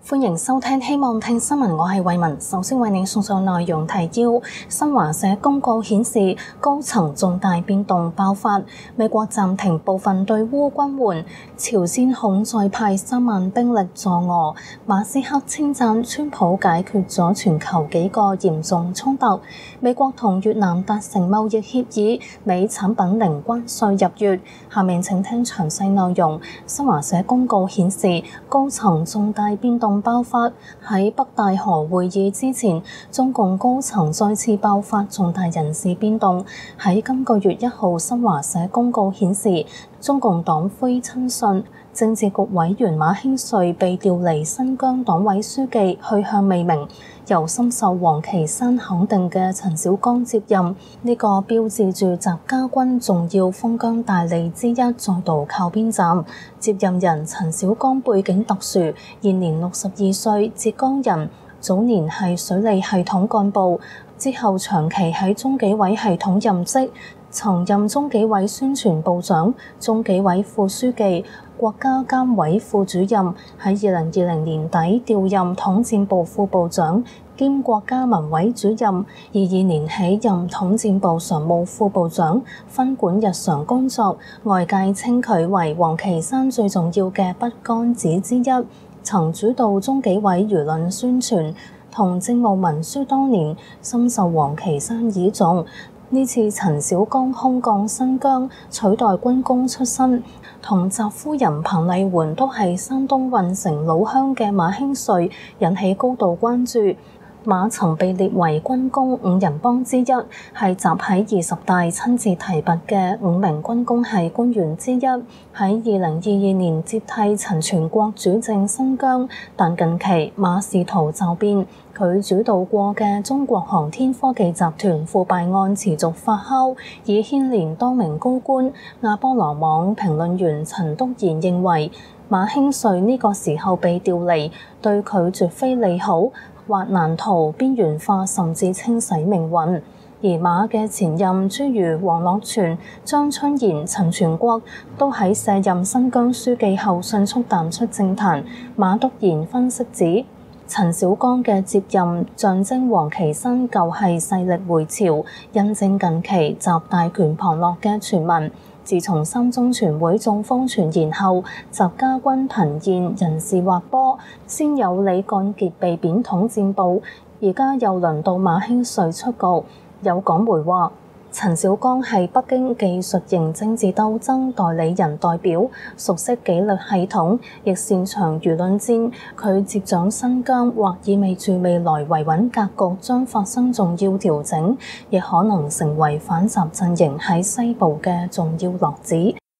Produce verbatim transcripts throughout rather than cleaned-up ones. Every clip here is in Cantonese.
歡迎收聽希望聽新聞，我係慧雯。首先為你送上內容提要。新華社公告顯示，高層重大變動爆發，美國暫停部分對烏軍援，朝鮮恐再派三萬兵力助俄。馬斯克稱讚川普解決咗全球幾個嚴重衝突。美國同越南達成貿易協議，美產品零關稅入越。下面請聽詳細內容。新華社公告顯示，高層重大變動爆發，喺北戴河會議之前，中共高層再次爆發重大人事變動。喺今個月一號，新華社公告顯示，中共黨魁親信、政治局委員馬興瑞被調離新疆黨委書記，去向未明，由深受王岐山肯定嘅陳小江接任。呢、這個標誌住習家軍重要封疆大吏之一再度靠邊站。接任人陳小江背景特殊，現年六十二歲，浙江人，早年係水利系統幹部，之後長期喺中紀委系統任職，曾任中紀委宣傳部長、中紀委副書記、國家監委副主任，喺二零二零年底調任統戰部副部長兼國家文委主任，二二年起任統戰部常務副部長，分管日常工作。外界稱佢為王岐山最重要嘅筆桿子之一，曾主導中紀委輿論宣傳同政務文書多年，深受王岐山倚重。呢次陳小江空降新疆，取代軍工出身，同習夫人彭麗媛都係山東運城老鄉嘅馬興瑞引起高度關注。馬曾被列為軍工五人幫之一，係習喺二十大親自提拔嘅五名軍工系官員之一。喺二零二二年接替陳全國主政新疆，但近期馬試圖驟變，佢主導過嘅中國航天科技集團腐敗案持續發酵，已牽連多名高官。亞波羅網評論員陳篤賢認為，馬興瑞呢個時候被調離，對佢絕非利好，或難逃邊緣化甚至清洗命運。而馬嘅前任諸如黃樂全、張春賢、陳全國都喺卸任新疆書記後迅速淡出政壇。馬篤賢分析指，陳小江嘅接任象徵王岐山舊系勢力回潮，印證近期習大權旁落嘅傳聞。自從三中全會中風傳言後，習家軍頻現人事滑坡，先有李幹傑被貶統戰部，而家又輪到馬興瑞出局。有港媒話，陳小江係北京技術型政治鬥爭代理人代表，熟悉紀律系統，亦擅長輿論戰。佢接掌新疆，或意味住未來維穩格局將發生重要調整，亦可能成為反習陣營喺西部嘅重要落子。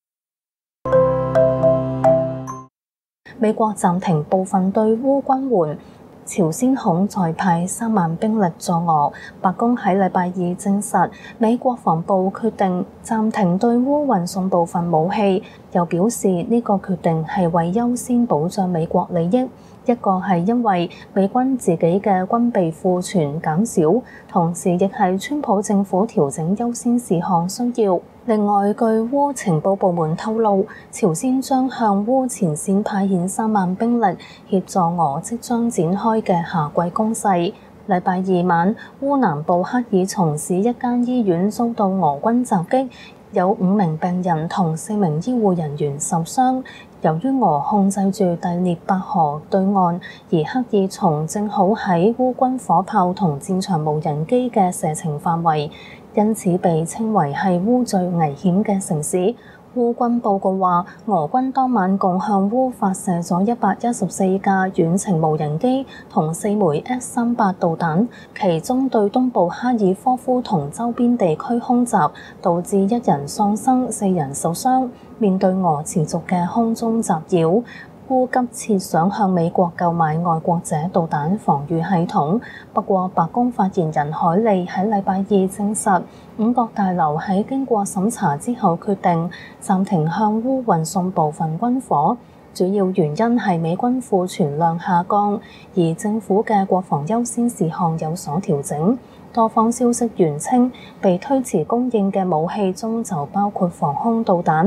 美國暫停部分對烏軍援，朝鮮恐再派三萬兵力助俄。白宮喺禮拜二證實，美國防部決定暫停對烏運送部分武器，又表示呢個決定係為優先保障美國利益。一個係因為美軍自己嘅軍備庫存減少，同時亦係川普政府調整優先事項需要。另外，據烏情報部門透露，朝鮮將向烏前線派遣三萬兵力，協助俄即將展開嘅夏季攻勢。禮拜二晚，烏南部克爾松市一間醫院遭到俄軍襲擊，有五名病人同四名醫護人員受傷。由於俄控制住第聶伯河對岸，而克爾松正好喺烏軍火炮同戰場無人機嘅射程範圍，因此被稱為係烏最危險嘅城市。烏軍報告話，俄軍當晚共向烏發射咗一百一十四架遠程無人機同四枚 S 三百導彈，其中對東部哈爾科夫同周邊地區空襲，導致一人喪生、四人受傷。面對俄持續嘅空中襲擾，烏急切想向美國購買愛國者導彈防禦系統。不過，白宮發言人海利喺禮拜二證實，五角大樓喺經過審查之後決定暫停向烏運送部分軍火，主要原因係美軍庫存量下降，而政府嘅國防優先事項有所調整。多方消息源稱，被推遲供應嘅武器中就包括防空導彈。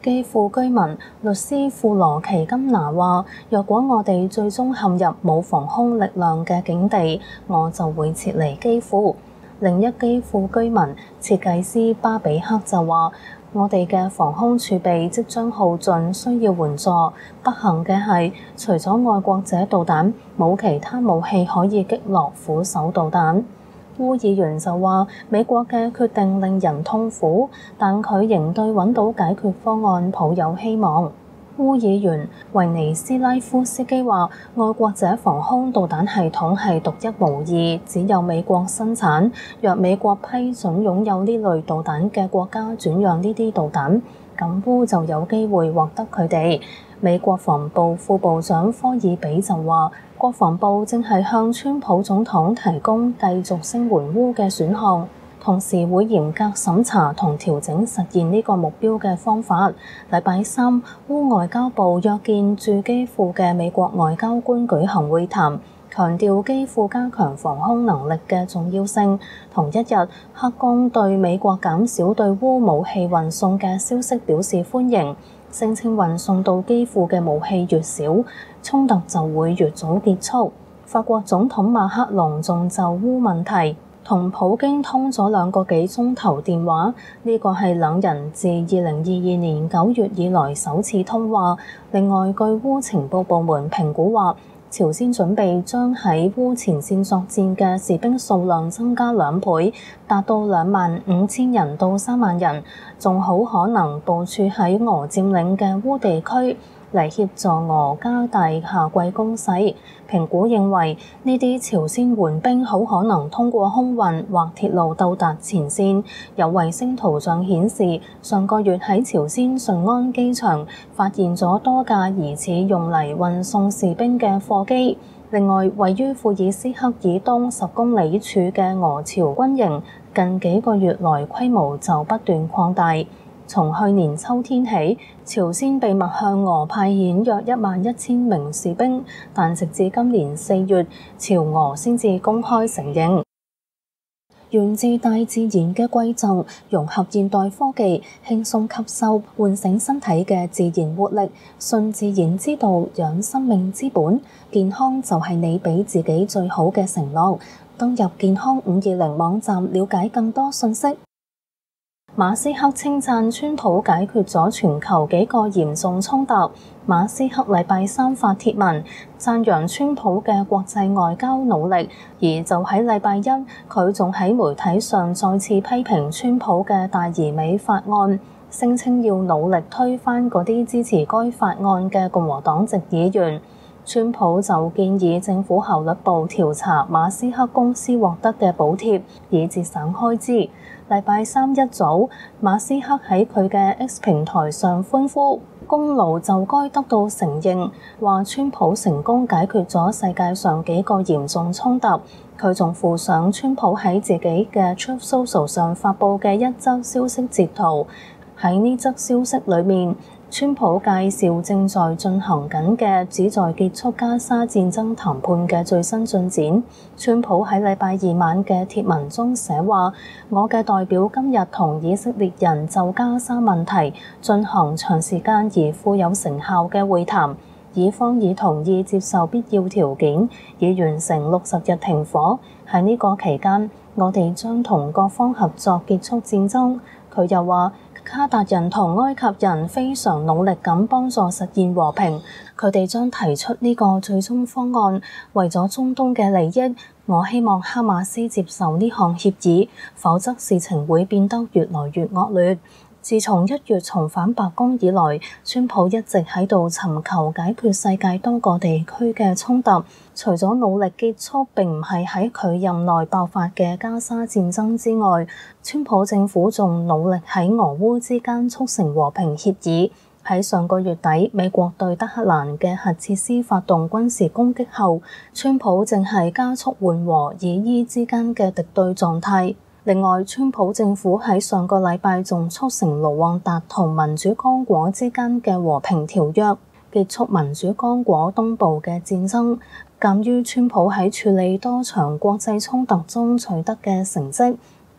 基輔居民律師庫羅奇金拿話：若果我哋最終陷入冇防空力量嘅境地，我就會撤離基輔。另一基輔居民設計師巴比克就話：我哋嘅防空儲備即將耗盡，需要援助。不幸嘅係，除咗愛國者導彈，冇其他武器可以擊落斧手導彈。烏議員就話：美國嘅決定令人痛苦，但佢仍對揾到解決方案抱有希望。烏議員維尼斯拉夫斯基話：愛國者防空導彈系統係獨一無二，只有美國生產。若美國批准擁有呢類導彈嘅國家轉讓呢啲導彈，咁烏就有機會獲得佢哋。美國防部副部長科爾比就話：國防部正係向川普總統提供繼續聲援烏嘅選項，同時會嚴格審查同調整實現呢個目標嘅方法。禮拜三，烏外交部約見駐基輔嘅美國外交官舉行會談，強調基輔加強防空能力嘅重要性。同一日，黑宮對美國減少對烏武器運送嘅消息表示歡迎，聲稱運送到基輔嘅武器越少，衝突就會越早結束。法國總統馬克龍仲就烏問題同普京通咗兩個幾鐘頭電話，呢個係兩人自二零二二年九月以來首次通話。另外，據烏情報部門評估話，朝鮮準備將喺烏前線作戰嘅士兵數量增加兩倍，達到兩萬五千人到三萬人，仲好可能部署喺俄佔領嘅烏地區嚟協助俄加大夏季攻勢。評估認為，呢啲朝鮮援兵好可能通過空運或鐵路到達前線。有衛星圖像顯示，上個月喺朝鮮順安機場發現咗多架疑似用嚟運送士兵嘅貨機。另外，位於庫爾斯克以東十公里處嘅俄朝軍營，近幾個月來規模就不斷擴大。從去年秋天起，朝鮮秘密向俄派遣約一萬一千名士兵，但直至今年四月，朝俄先至公開承認。源自大自然嘅貴重，融合現代科技，輕鬆吸收，喚醒身體嘅自然活力。順自然之道，養生命之本。健康就係你俾自己最好嘅承諾。登入健康五二零網站，了解更多信息。馬斯克稱讚川普解決咗全球幾個嚴重衝突。馬斯克禮拜三發帖文讚揚川普嘅國際外交努力，而就喺禮拜一，佢仲喺媒體上再次批評川普嘅大而美法案，聲稱要努力推翻嗰啲支持該法案嘅共和黨籍議員。川普就建議政府效率部調查馬斯克公司獲得嘅補貼，以節省開支。禮拜三一早，馬斯克喺佢嘅 X 平台上歡呼，功勞就該得到承認，話川普成功解決咗世界上幾個嚴重衝突。佢仲附上川普喺自己嘅 Truth Social 上發布嘅一則消息截圖。喺呢則消息裏面，川普介紹正在進行緊嘅旨在結束加沙戰爭談判嘅最新進展。川普喺禮拜二晚嘅貼文中寫話：我嘅代表今日同以色列人就加沙問題進行長時間而富有成效嘅會談，以方已同意接受必要條件，以完成六十日停火。喺呢個期間，我哋將同各方合作結束戰爭。佢又話：卡達人同埃及人非常努力咁幫助實現和平，佢哋將提出呢個最終方案，為咗中東嘅利益。我希望哈馬斯接受呢項協議，否則事情會變得越來越惡劣。自從一月重返白宮以來，川普一直喺度尋求解決世界多個地區嘅衝突。除咗努力結束並唔係喺佢任內爆發嘅加沙戰爭之外，川普政府仲努力喺俄烏之間促成和平協議。喺上個月底，美國對德黑蘭嘅核設施發動軍事攻擊後，川普正係加速緩和以伊之間嘅敵對狀態。另外，川普政府喺上個禮拜仲促成盧旺達同民主剛果之間嘅和平條約，結束民主剛果東部嘅戰爭。鑑於川普喺處理多場國際衝突中取得嘅成績，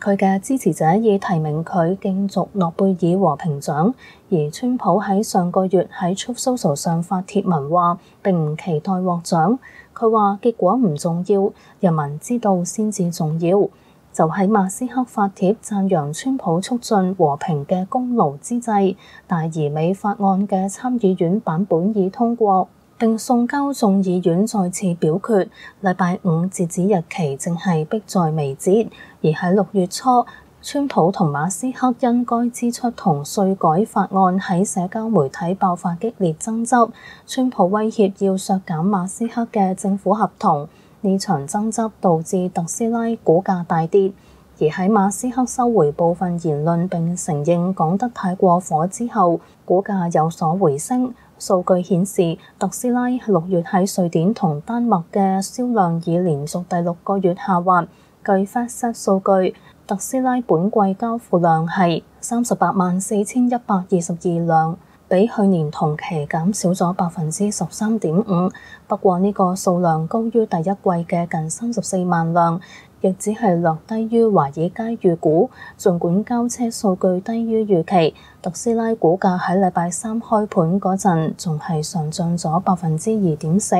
佢嘅支持者已提名佢競逐諾貝爾和平獎，而川普喺上個月喺 Truth Social 上發帖文話並唔期待獲獎。佢話結果唔重要，人民知道先至重要。就喺馬斯克發帖讚揚川普促進和平嘅功勞之際，大而美法案嘅參議院版本已通過，並送交眾議院再次表決。禮拜五截止日期正係迫在眉睫。而喺六月初，川普同馬斯克因該支出同稅改法案喺社交媒體爆發激烈爭執，川普威脅要削減馬斯克嘅政府合同。呢場爭執導致特斯拉股價大跌，而喺馬斯克收回部分言論並承認講得太過火之後，股價有所回升。數據顯示，特斯拉六月喺瑞典同丹麥嘅銷量已連續第六個月下滑。據 FactSet 數據，特斯拉本季交付量係三十八萬四千一百二十二輛，比去年同期減少咗百分之十三點五。不過呢個數量高於第一季嘅近三十四萬輛，亦只係略低於華爾街預估。儘管交車數據低於預期，特斯拉股價喺禮拜三開盤嗰陣仲係上漲咗百分之二點四。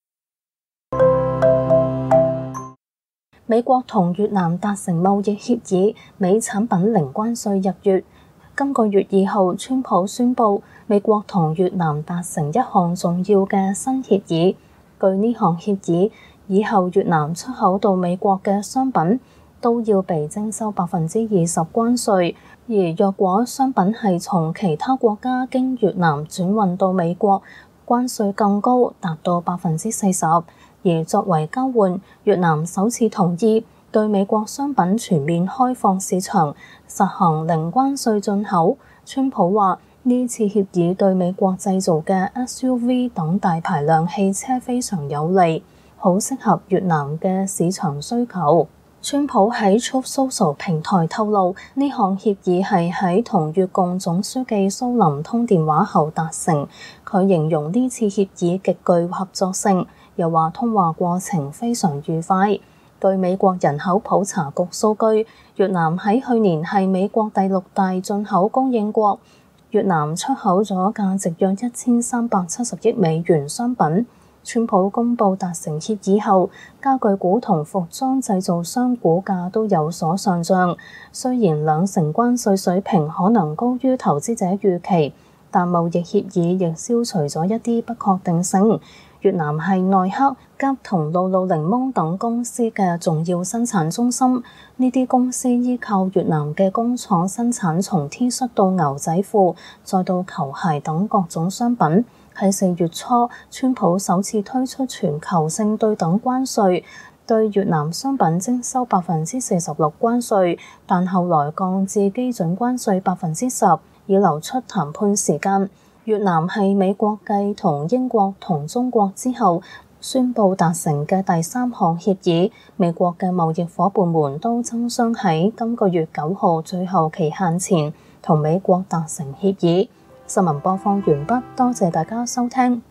美國同越南達成貿易協議，美產品零關稅入越。今個月二號，川普宣布美國同越南達成一項重要嘅新協議。據呢項協議，以後越南出口到美國嘅商品都要被徵收百分之二十關稅，而若果商品係從其他國家經越南轉運到美國，關稅更高，達到百分之四十。而作為交換，越南首次同意對美國商品全面開放市場，實行零關稅進口。川普話呢次協議對美國製造嘅 S U V 等大排量汽車非常有利，好適合越南嘅市場需求。川普喺 Truth Social 平台透露，呢項協議係喺同越共總書記蘇林通電話後達成。佢形容呢次協議極具合作性，又話通話過程非常愉快。據美國人口普查局數據，越南喺去年係美國第六大進口供應國。越南出口咗價值約一千三百七十億美元商品。川普公布達成協議後，家具股同服裝製造商股價都有所上漲。雖然兩成關稅水平可能高於投資者預期，但貿易協議亦消除咗一啲不確定性。越南係耐克、Gap 同露露檸檬等公司嘅重要生產中心，呢啲公司依靠越南嘅工廠生產從 T 恤到牛仔褲，再到球鞋等各種商品。喺四月初，川普首次推出全球性對等關稅，對越南商品徵收百分之四十六關稅，但後來降至基準關稅百分之十，以留出談判時間。越南係美國繼同英國同中國之後宣布達成嘅第三項協議。美國嘅貿易夥伴們都爭相喺今個月九號最後期限前同美國達成協議。新聞播放完畢，多謝大家收聽。